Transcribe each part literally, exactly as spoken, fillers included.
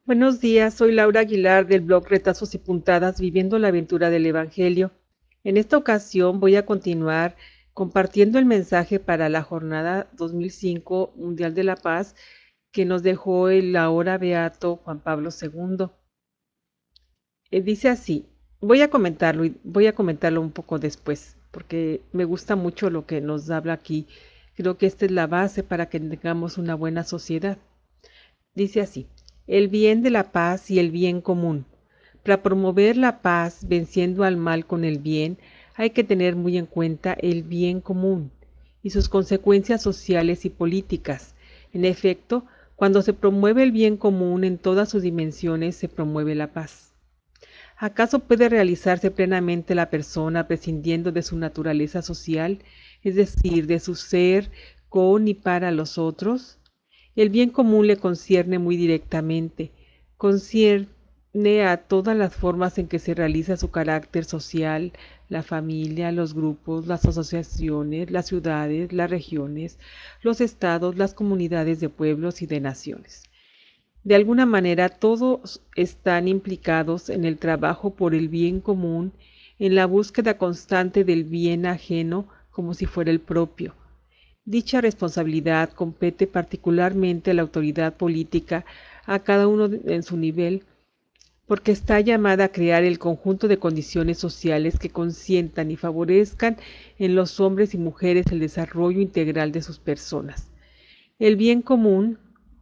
Buenos días, soy Laura Aguilar del blog Retazos y Puntadas, viviendo la aventura del Evangelio. En esta ocasión voy a continuar compartiendo el mensaje para la jornada dos mil cinco Mundial de la Paz que nos dejó el ahora beato Juan Pablo segundo. Eh, dice así, voy a comentarlo y voy a comentarlo un poco después, porque me gusta mucho lo que nos habla aquí. Creo que esta es la base para que tengamos una buena sociedad. Dice así, el bien de la paz y el bien común. Para promover la paz venciendo al mal con el bien, hay que tener muy en cuenta el bien común y sus consecuencias sociales y políticas. En efecto, cuando se promueve el bien común en todas sus dimensiones, se promueve la paz. ¿Acaso puede realizarse plenamente la persona prescindiendo de su naturaleza social, es decir, de su ser con y para los otros? El bien común le concierne muy directamente, concierne a todas las formas en que se realiza su carácter social, la familia, los grupos, las asociaciones, las ciudades, las regiones, los estados, las comunidades de pueblos y de naciones. De alguna manera todos están implicados en el trabajo por el bien común, en la búsqueda constante del bien ajeno como si fuera el propio. Dicha responsabilidad compete particularmente a la autoridad política, a cada uno en su nivel, porque está llamada a crear el conjunto de condiciones sociales que consientan y favorezcan en los hombres y mujeres el desarrollo integral de sus personas. El bien común,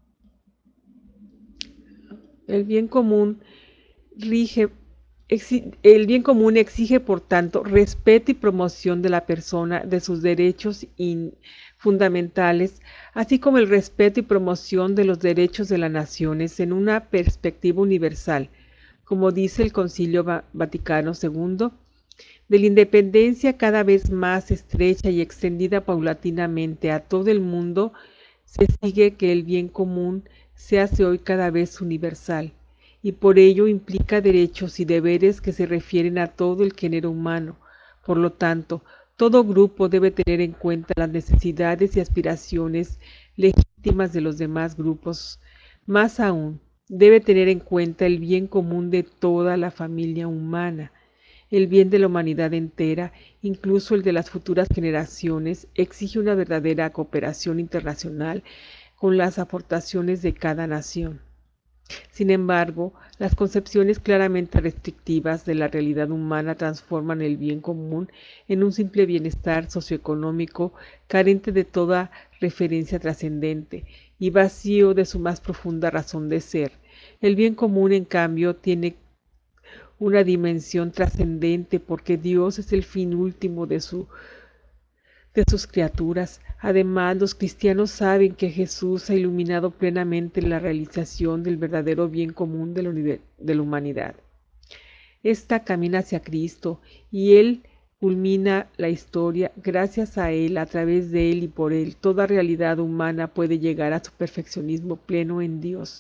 el bien común rige El bien común exige, por tanto, respeto y promoción de la persona, de sus derechos fundamentales, así como el respeto y promoción de los derechos de las naciones en una perspectiva universal, como dice el Concilio Vaticano segundo, de la independencia cada vez más estrecha y extendida paulatinamente a todo el mundo, se sigue que el bien común se hace hoy cada vez universal, y por ello implica derechos y deberes que se refieren a todo el género humano. Por lo tanto, todo grupo debe tener en cuenta las necesidades y aspiraciones legítimas de los demás grupos. Más aún, debe tener en cuenta el bien común de toda la familia humana. El bien de la humanidad entera, incluso el de las futuras generaciones, exige una verdadera cooperación internacional con las aportaciones de cada nación. Sin embargo, las concepciones claramente restrictivas de la realidad humana transforman el bien común en un simple bienestar socioeconómico carente de toda referencia trascendente y vacío de su más profunda razón de ser. El bien común, en cambio, tiene una dimensión trascendente porque Dios es el fin último de su de sus criaturas. Además, los cristianos saben que Jesús ha iluminado plenamente la realización del verdadero bien común de la, de la humanidad. Esta camina hacia Cristo y Él culmina la historia. Gracias a Él, a través de Él y por Él, toda realidad humana puede llegar a su perfeccionismo pleno en Dios.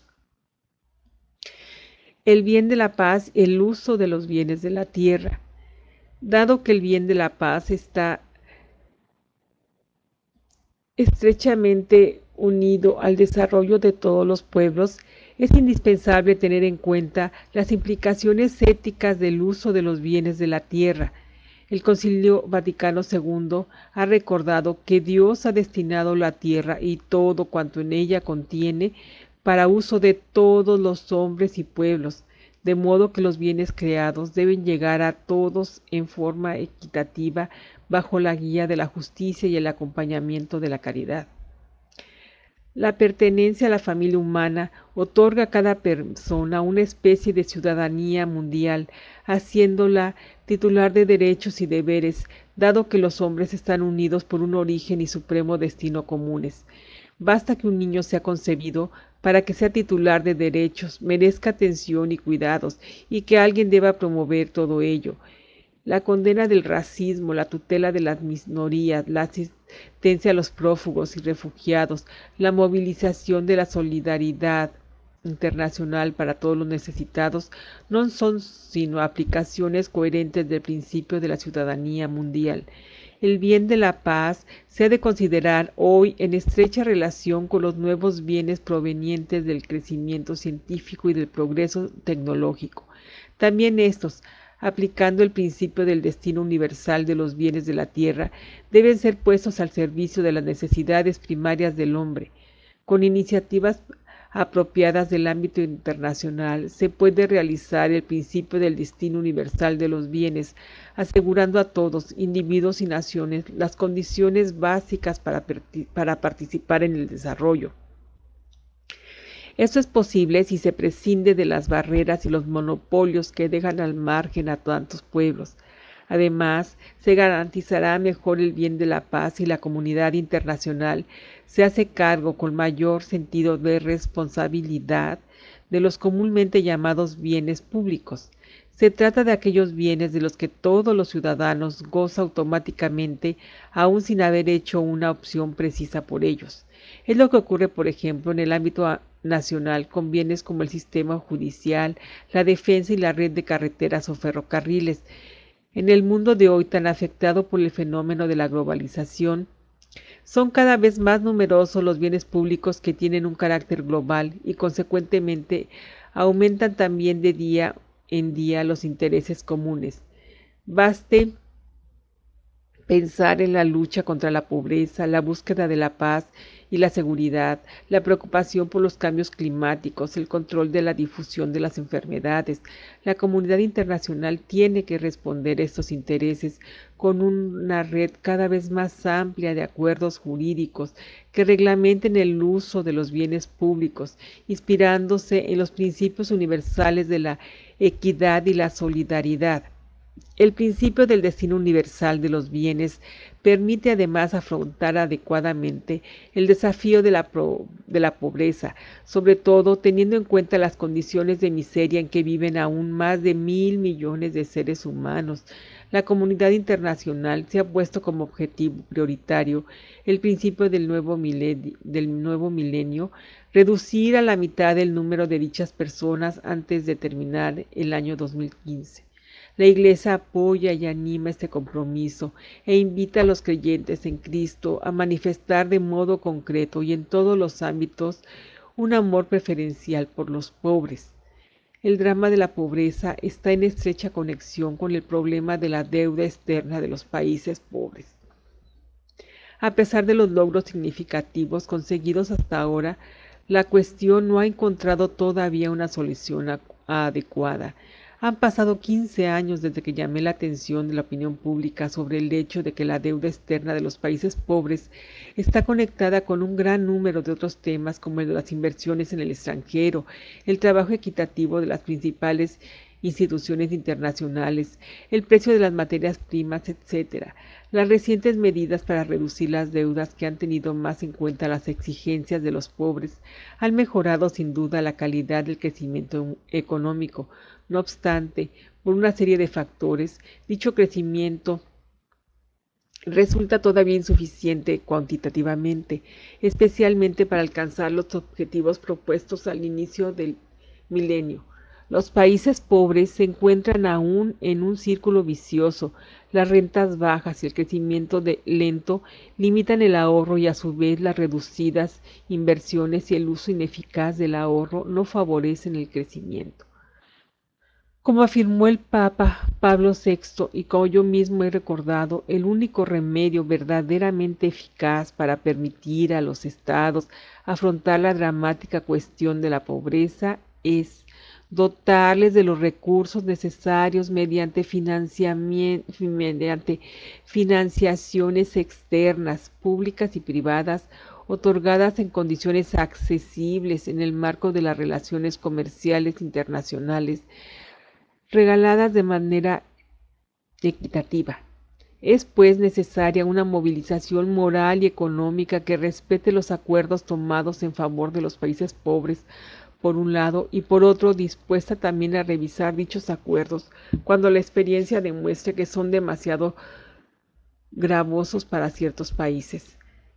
El bien de la paz, el uso de los bienes de la tierra. Dado que el bien de la paz está estrechamente unido al desarrollo de todos los pueblos, es indispensable tener en cuenta las implicaciones éticas del uso de los bienes de la tierra. El Concilio Vaticano segundo ha recordado que Dios ha destinado la tierra y todo cuanto en ella contiene para uso de todos los hombres y pueblos, de modo que los bienes creados deben llegar a todos en forma equitativa bajo la guía de la justicia y el acompañamiento de la caridad. La pertenencia a la familia humana otorga a cada persona una especie de ciudadanía mundial, haciéndola titular de derechos y deberes, dado que los hombres están unidos por un origen y supremo destino comunes. Basta que un niño sea concebido para que sea titular de derechos, merezca atención y cuidados, y que alguien deba promover todo ello. La condena del racismo, la tutela de las minorías, la asistencia a los prófugos y refugiados, la movilización de la solidaridad internacional para todos los necesitados, no son sino aplicaciones coherentes del principio de la ciudadanía mundial. El bien de la paz se ha de considerar hoy en estrecha relación con los nuevos bienes provenientes del crecimiento científico y del progreso tecnológico. También estos, aplicando el principio del destino universal de los bienes de la tierra, deben ser puestos al servicio de las necesidades primarias del hombre. Con iniciativas apropiadas del ámbito internacional, se puede realizar el principio del destino universal de los bienes, asegurando a todos, individuos y naciones, las condiciones básicas para, para participar en el desarrollo. Esto es posible si se prescinde de las barreras y los monopolios que dejan al margen a tantos pueblos. Además, se garantizará mejor el bien de la paz y la comunidad internacional se hace cargo con mayor sentido de responsabilidad de los comúnmente llamados bienes públicos. Se trata de aquellos bienes de los que todos los ciudadanos gozan automáticamente, aun sin haber hecho una opción precisa por ellos. Es lo que ocurre, por ejemplo, en el ámbito nacional con bienes como el sistema judicial, la defensa y la red de carreteras o ferrocarriles. En el mundo de hoy tan afectado por el fenómeno de la globalización, son cada vez más numerosos los bienes públicos que tienen un carácter global y consecuentemente aumentan también de día en día los intereses comunes. Baste pensar en la lucha contra la pobreza, la búsqueda de la paz y la seguridad, la preocupación por los cambios climáticos, el control de la difusión de las enfermedades. La comunidad internacional tiene que responder a estos intereses con una red cada vez más amplia de acuerdos jurídicos que reglamenten el uso de los bienes públicos, inspirándose en los principios universales de la equidad y la solidaridad. El principio del destino universal de los bienes permite además afrontar adecuadamente el desafío de la, pro, de la pobreza, sobre todo teniendo en cuenta las condiciones de miseria en que viven aún más de mil millones de seres humanos. La comunidad internacional se ha puesto como objetivo prioritario el principio del nuevo milenio, del nuevo milenio, reducir a la mitad el número de dichas personas antes de terminar el año dos mil quince. La Iglesia apoya y anima este compromiso e invita a los creyentes en Cristo a manifestar de modo concreto y en todos los ámbitos un amor preferencial por los pobres. El drama de la pobreza está en estrecha conexión con el problema de la deuda externa de los países pobres. A pesar de los logros significativos conseguidos hasta ahora, la cuestión no ha encontrado todavía una solución adecuada. Han pasado quince años desde que llamé la atención de la opinión pública sobre el hecho de que la deuda externa de los países pobres está conectada con un gran número de otros temas como el de las inversiones en el extranjero, el trabajo equitativo de las principales instituciones internacionales, el precio de las materias primas, etcétera. Las recientes medidas para reducir las deudas que han tenido más en cuenta las exigencias de los pobres han mejorado sin duda la calidad del crecimiento económico. No obstante, por una serie de factores, dicho crecimiento resulta todavía insuficiente cuantitativamente, especialmente para alcanzar los objetivos propuestos al inicio del milenio. Los países pobres se encuentran aún en un círculo vicioso. Las rentas bajas y el crecimiento de lento limitan el ahorro y a su vez las reducidas inversiones y el uso ineficaz del ahorro no favorecen el crecimiento. Como afirmó el Papa Pablo sexto y como yo mismo he recordado, el único remedio verdaderamente eficaz para permitir a los estados afrontar la dramática cuestión de la pobreza es dotarles de los recursos necesarios mediante, mediante financiaciones externas, públicas y privadas, otorgadas en condiciones accesibles en el marco de las relaciones comerciales internacionales, regaladas de manera equitativa. Es pues necesaria una movilización moral y económica que respete los acuerdos tomados en favor de los países pobres, por un lado, y por otro dispuesta también a revisar dichos acuerdos cuando la experiencia demuestre que son demasiado gravosos para ciertos países.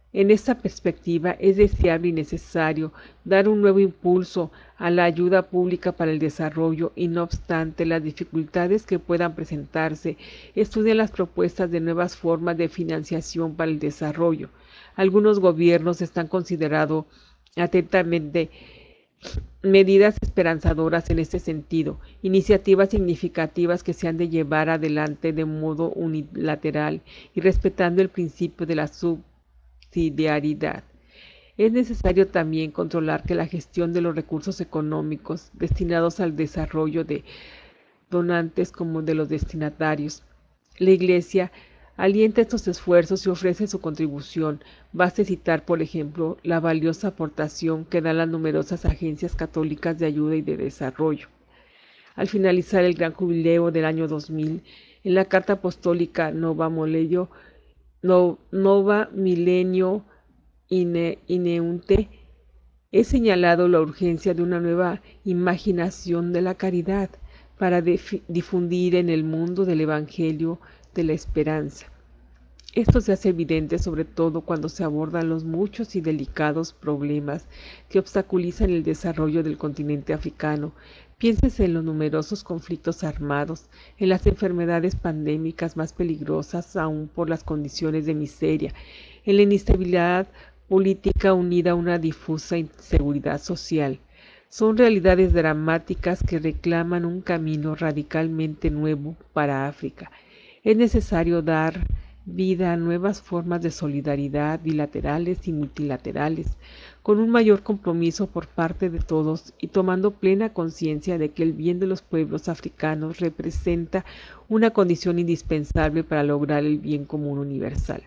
En esta perspectiva, es deseable y necesario dar un nuevo impulso a la ayuda pública para el desarrollo y, no obstante las dificultades que puedan presentarse, estudian las propuestas de nuevas formas de financiación para el desarrollo. Algunos gobiernos están considerando atentamente medidas esperanzadoras en este sentido, iniciativas significativas que se han de llevar adelante de modo unilateral y respetando el principio de la subsidiariedad. Es necesario también controlar que la gestión de los recursos económicos destinados al desarrollo de donantes como de los destinatarios. La Iglesia alienta estos esfuerzos y ofrece su contribución. Baste citar, por ejemplo, la valiosa aportación que dan las numerosas agencias católicas de ayuda y de desarrollo. Al finalizar el gran jubileo del año dos mil, en la Carta Apostólica Nova Molenio, no, Nova Milenio Ine, Ineunte, he señalado la urgencia de una nueva imaginación de la caridad para difundir en el mundo del Evangelio de la esperanza. Esto se hace evidente sobre todo cuando se abordan los muchos y delicados problemas que obstaculizan el desarrollo del continente africano. Piénsese en los numerosos conflictos armados, en las enfermedades pandémicas más peligrosas aún por las condiciones de miseria, en la inestabilidad política unida a una difusa inseguridad social. Son realidades dramáticas que reclaman un camino radicalmente nuevo para África. Es necesario dar vida a nuevas formas de solidaridad bilaterales y multilaterales, con un mayor compromiso por parte de todos y tomando plena conciencia de que el bien de los pueblos africanos representa una condición indispensable para lograr el bien común universal.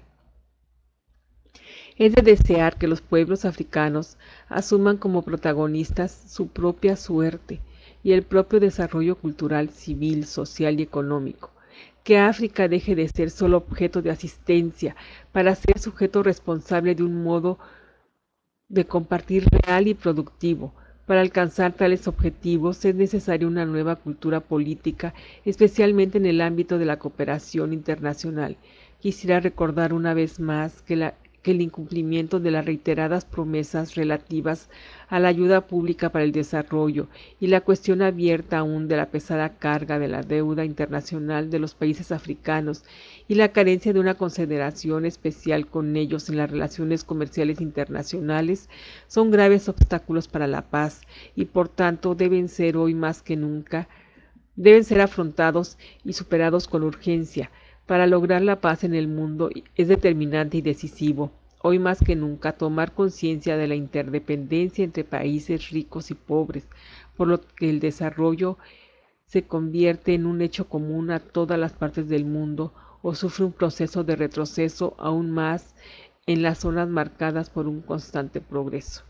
Es de desear que los pueblos africanos asuman como protagonistas su propia suerte y el propio desarrollo cultural, civil, social y económico. Que África deje de ser solo objeto de asistencia para ser sujeto responsable de un modo de compartir real y productivo. Para alcanzar tales objetivos es necesaria una nueva cultura política, especialmente en el ámbito de la cooperación internacional. Quisiera recordar una vez más que la que el incumplimiento de las reiteradas promesas relativas a la ayuda pública para el desarrollo y la cuestión abierta aún de la pesada carga de la deuda internacional de los países africanos y la carencia de una consideración especial con ellos en las relaciones comerciales internacionales son graves obstáculos para la paz y por tanto deben ser hoy más que nunca, deben ser afrontados y superados con urgencia. Para lograr la paz en el mundo es determinante y decisivo, hoy más que nunca, tomar conciencia de la interdependencia entre países ricos y pobres, por lo que el desarrollo se convierte en un hecho común a todas las partes del mundo o sufre un proceso de retroceso aún más en las zonas marcadas por un constante progreso.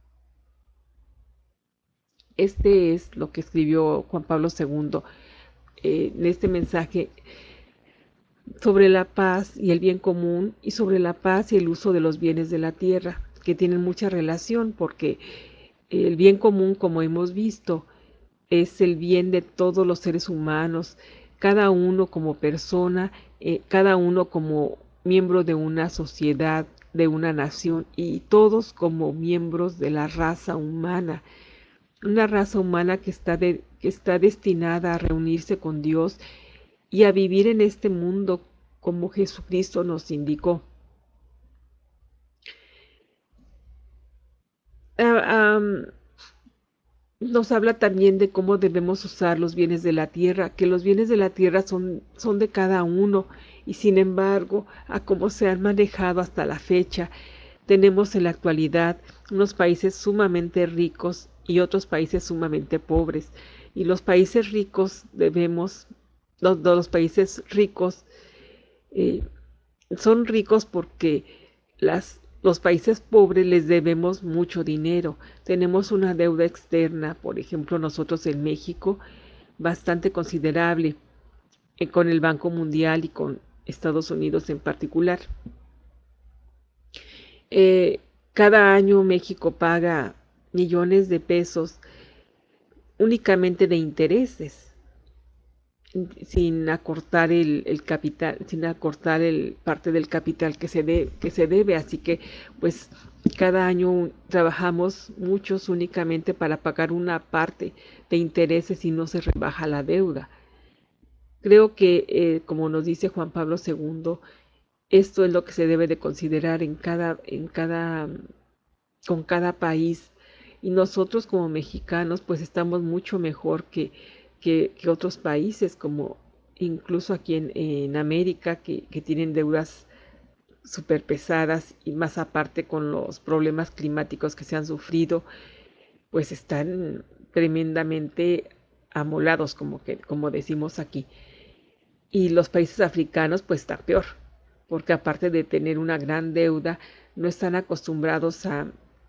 Este es lo que escribió Juan Pablo segundo eh, en este mensaje sobre la paz y el bien común y sobre la paz y el uso de los bienes de la tierra, que tienen mucha relación porque el bien común, como hemos visto, es el bien de todos los seres humanos, cada uno como persona, eh, cada uno como miembro de una sociedad, de una nación y todos como miembros de la raza humana, una raza humana que está, de, que está destinada a reunirse con Dios y a vivir en este mundo como Jesucristo nos indicó. Uh, um, nos habla también de cómo debemos usar los bienes de la tierra, que los bienes de la tierra son, son de cada uno y sin embargo, a cómo se han manejado hasta la fecha, tenemos en la actualidad unos países sumamente ricos y otros países sumamente pobres. Y los países ricos debemos, los, los países ricos eh, son ricos porque las, los países pobres les debemos mucho dinero. Tenemos una deuda externa, por ejemplo, nosotros en México, bastante considerable eh, con el Banco Mundial y con Estados Unidos en particular. Eh, cada año México paga millones de pesos únicamente de intereses. sin acortar el, el capital, sin acortar el parte del capital que se, de, que se debe. Así que pues cada año trabajamos muchos únicamente para pagar una parte de intereses y no se rebaja la deuda. Creo que, eh, como nos dice Juan Pablo segundo, esto es lo que se debe de considerar en cada, en cada, con cada país. Y nosotros como mexicanos pues estamos mucho mejor que, que, que otros países, como incluso aquí en, en América, que, que tienen deudas súper pesadas y más aparte con los problemas climáticos que se han sufrido, pues están tremendamente amolados, como, que, como decimos aquí. Y los países africanos pues está peor, porque aparte de tener una gran deuda, no están acostumbrados a,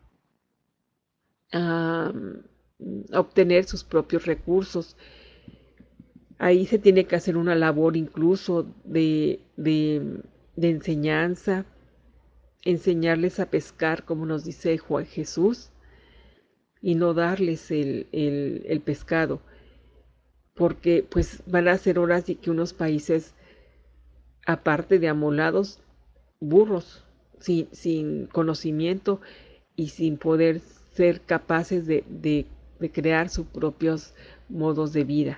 a, a obtener sus propios recursos. Ahí se tiene que hacer una labor incluso de, de, de enseñanza, enseñarles a pescar, como nos dice Juan Jesús, y no darles el, el, el pescado, porque pues van a ser horas de que unos países, aparte de amolados, burros, sin, sin conocimiento y sin poder ser capaces de, de, de crear sus propios modos de vida.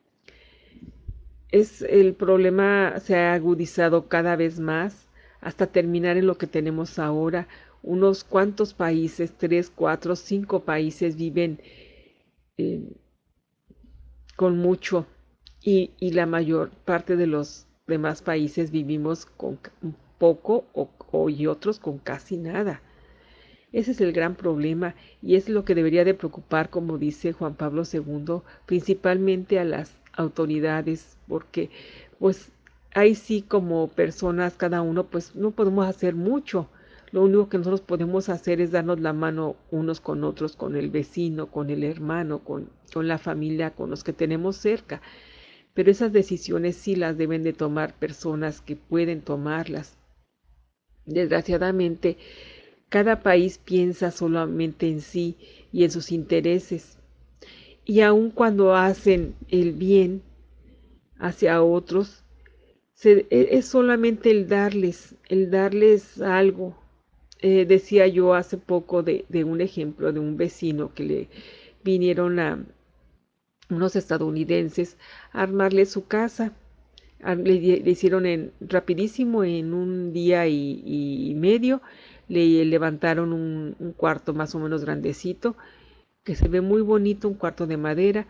Es el problema se ha agudizado cada vez más hasta terminar en lo que tenemos ahora. Unos cuantos países, tres, cuatro, cinco países viven eh, con mucho y, y la mayor parte de los demás países vivimos con poco o, o, y otros con casi nada. Ese es el gran problema y es lo que debería de preocupar, como dice Juan Pablo segundo, principalmente a las autoridades, porque pues ahí sí como personas cada uno pues no podemos hacer mucho. Lo único que nosotros podemos hacer es darnos la mano unos con otros, con el vecino, con el hermano, con, con la familia, con los que tenemos cerca. Pero esas decisiones sí las deben de tomar personas que pueden tomarlas. Desgraciadamente, cada país piensa solamente en sí y en sus intereses. Y aun cuando hacen el bien hacia otros, se, es solamente el darles, el darles algo. Eh, decía yo hace poco de, de un ejemplo de un vecino que le vinieron a unos estadounidenses a armarle su casa. Le, le hicieron en, rapidísimo, en un día y, y medio, le levantaron un, un cuarto más o menos grandecito, que se ve muy bonito, un cuarto de madera.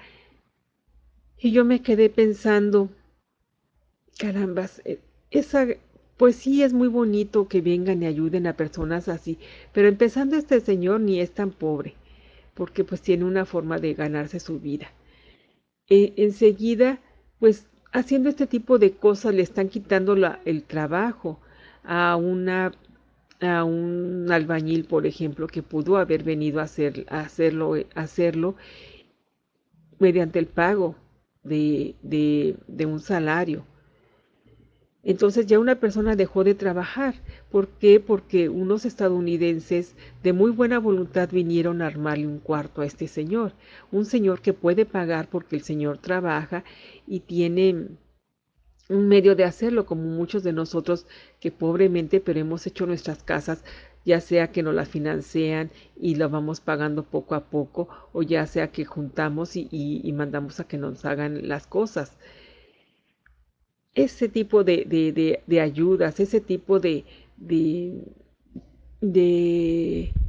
Y yo me quedé pensando, carambas, eh, esa, pues sí es muy bonito que vengan y ayuden a personas así, pero empezando este señor ni es tan pobre, porque pues tiene una forma de ganarse su vida. Eh, enseguida, pues haciendo este tipo de cosas le están quitando la, el trabajo a una a un albañil, por ejemplo, que pudo haber venido a, hacer, a hacerlo, a hacerlo mediante el pago de, de, de un salario. Entonces ya una persona dejó de trabajar. ¿Por qué? Porque unos estadounidenses de muy buena voluntad vinieron a armarle un cuarto a este señor. Un señor que puede pagar porque el señor trabaja y tiene un medio de hacerlo, como muchos de nosotros que pobremente, pero hemos hecho nuestras casas, ya sea que nos las financian y la vamos pagando poco a poco, o ya sea que juntamos y, y, y mandamos a que nos hagan las cosas. Ese tipo de, de, de, de ayudas, ese tipo de, de, de,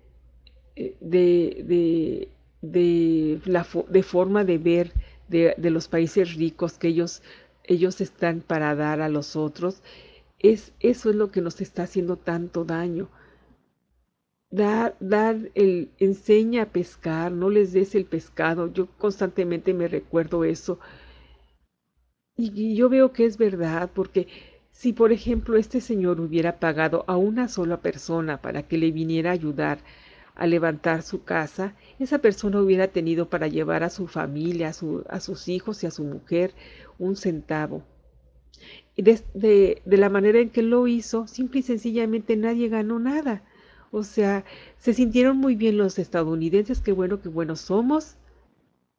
de, de, de, la, de forma de ver de, de los países ricos que ellos, ellos están para dar a los otros, es, eso es lo que nos está haciendo tanto daño. Dar, dar el, enseña a pescar, no les des el pescado. Yo constantemente me recuerdo eso. Y, y yo veo que es verdad, porque si por ejemplo este señor hubiera pagado a una sola persona para que le viniera a ayudar a levantar su casa, esa persona hubiera tenido para llevar a su familia, a, su, a sus hijos y a su mujer un centavo. Y de, de, de la manera en que lo hizo, simple y sencillamente nadie ganó nada. O sea, se sintieron muy bien los estadounidenses, qué bueno, qué buenos somos,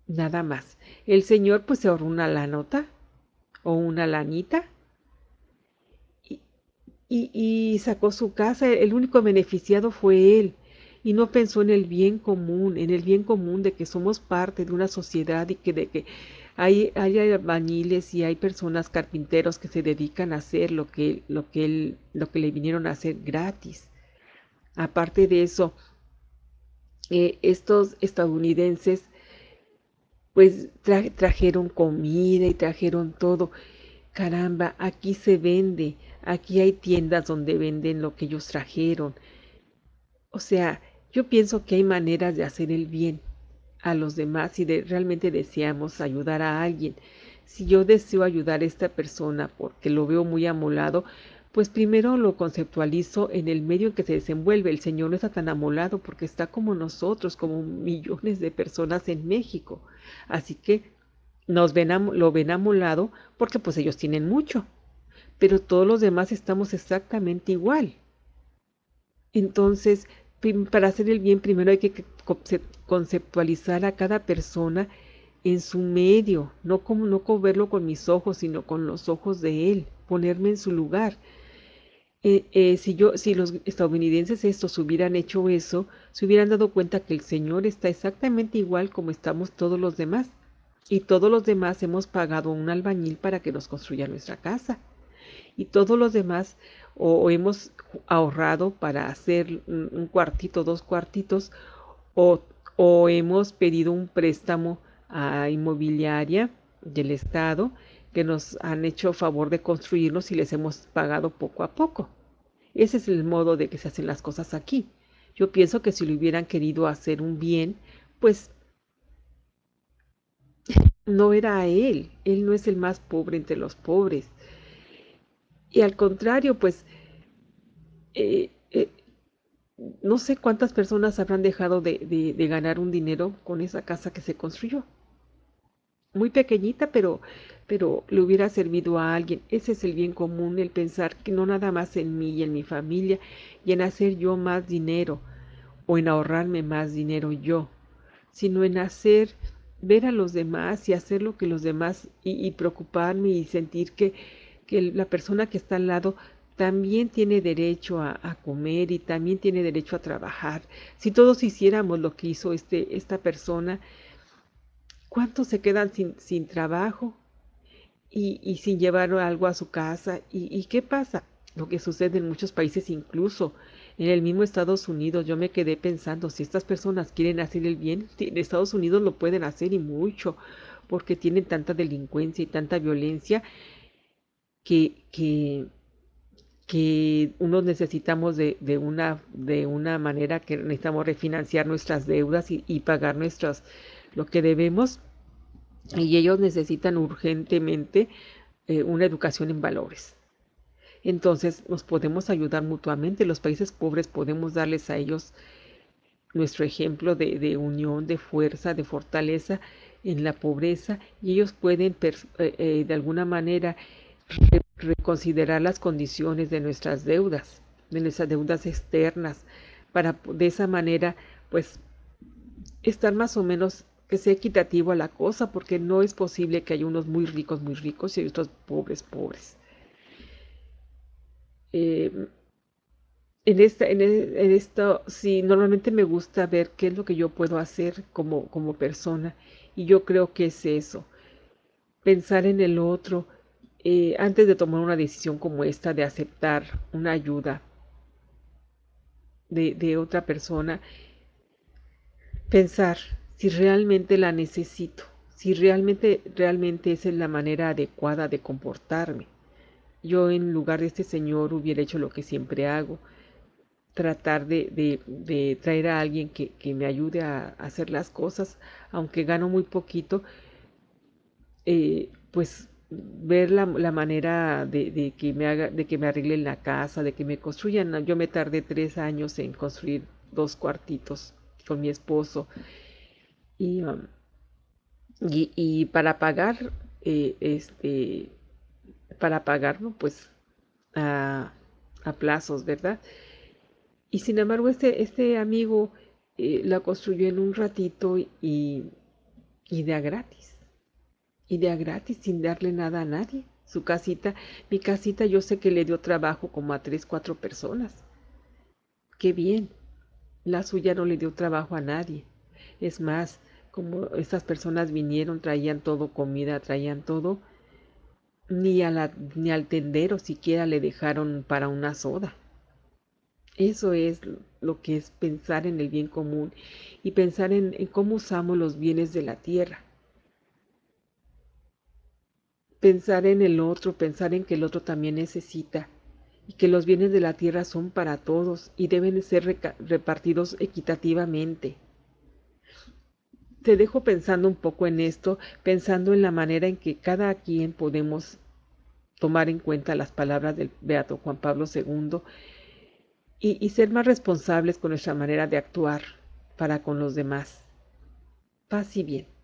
nada más. El señor pues se ahorró una lanota o una lanita y, y, y sacó su casa. El único beneficiado fue él. Y no pensó en el bien común, en el bien común de que somos parte de una sociedad y que de que hay, hay albañiles y hay personas carpinteros que se dedican a hacer lo que, lo que, él, lo que le vinieron a hacer gratis. Aparte de eso, eh, estos estadounidenses pues tra- trajeron comida y trajeron todo. Caramba, aquí se vende, aquí hay tiendas donde venden lo que ellos trajeron. O sea, yo pienso que hay maneras de hacer el bien a los demás si de, realmente deseamos ayudar a alguien. Si yo deseo ayudar a esta persona porque lo veo muy amolado, pues primero lo conceptualizo en el medio en que se desenvuelve. El Señor no está tan amolado porque está como nosotros, como millones de personas en México. Así que nos ven am- lo ven amolado porque pues ellos tienen mucho, pero todos los demás estamos exactamente igual. Entonces, prim- para hacer el bien, primero hay que que conce- conceptualizar a cada persona en su medio, no como no co- verlo con mis ojos, sino con los ojos de él, ponerme en su lugar. Eh, eh, si yo, si los estadounidenses estos hubieran hecho eso, se hubieran dado cuenta que el Señor está exactamente igual como estamos todos los demás. Y todos los demás hemos pagado a un albañil para que nos construya nuestra casa. Y todos los demás o, o hemos ahorrado para hacer un, un cuartito, dos cuartitos, o, o hemos pedido un préstamo a inmobiliaria del Estado que nos han hecho favor de construirnos y les hemos pagado poco a poco. Ese es el modo de que se hacen las cosas aquí. Yo pienso que si le hubieran querido hacer un bien, pues no era a él. Él no es el más pobre entre los pobres. Y al contrario, pues eh, eh, no sé cuántas personas habrán dejado de, de, de ganar un dinero con esa casa que se construyó. Muy pequeñita, pero, pero le hubiera servido a alguien. Ese es el bien común, el pensar que no nada más en mí y en mi familia y en hacer yo más dinero o en ahorrarme más dinero yo, sino en hacer, ver a los demás y hacer lo que los demás y, y preocuparme y sentir que, que la persona que está al lado también tiene derecho a, a comer y también tiene derecho a trabajar. Si todos hiciéramos lo que hizo este, esta persona, ¿cuántos se quedan sin, sin trabajo y, y sin llevar algo a su casa? ¿Y, y qué pasa? Lo que sucede en muchos países, incluso en el mismo Estados Unidos, yo me quedé pensando, si estas personas quieren hacer el bien, en Estados Unidos lo pueden hacer y mucho, porque tienen tanta delincuencia y tanta violencia que, que, que unos necesitamos de, de, una, de una manera que necesitamos refinanciar nuestras deudas y, y pagar nuestras, lo que debemos, y ellos necesitan urgentemente eh, una educación en valores. Entonces nos podemos ayudar mutuamente. Los países pobres podemos darles a ellos nuestro ejemplo de, de unión, de fuerza, de fortaleza en la pobreza y ellos pueden eh, eh, de alguna manera re reconsiderar las condiciones de nuestras deudas, de nuestras deudas externas, para de esa manera pues estar más o menos que sea equitativo a la cosa, porque no es posible que haya unos muy ricos, muy ricos y otros pobres, pobres. Eh, en esta, en, e- en esto, sí, normalmente me gusta ver qué es lo que yo puedo hacer como, como persona, y yo creo que es eso, pensar en el otro, eh, antes de tomar una decisión como esta de aceptar una ayuda de, de otra persona, pensar si realmente la necesito, si realmente, realmente esa es la manera adecuada de comportarme. Yo en lugar de este señor hubiera hecho lo que siempre hago, tratar de, de, de traer a alguien que, que me ayude a, a hacer las cosas, aunque gano muy poquito, eh, pues ver la, la manera de, de, que me haga, de que me arreglen la casa, de que me construyan. Yo me tardé tres años en construir dos cuartitos con mi esposo y, um, y, y para pagar, eh, este, para pagarlo, pues a, a plazos, ¿verdad? Y sin embargo, este, este amigo eh, la construyó en un ratito y, y de a gratis, y de a gratis sin darle nada a nadie. Su casita, mi casita yo sé que le dio trabajo como a tres, cuatro personas. Qué bien, la suya no le dio trabajo a nadie. Es más, como estas personas vinieron, traían todo comida, traían todo, ni, a la, ni al tendero siquiera le dejaron para una soda. Eso es lo que es pensar en el bien común y pensar en, en cómo usamos los bienes de la tierra. Pensar en el otro, pensar en que el otro también necesita y que los bienes de la tierra son para todos y deben ser repartidos equitativamente. Te dejo pensando un poco en esto, pensando en la manera en que cada quien podemos tomar en cuenta las palabras del Beato Juan Pablo segundo y, y ser más responsables con nuestra manera de actuar para con los demás. Paz y bien.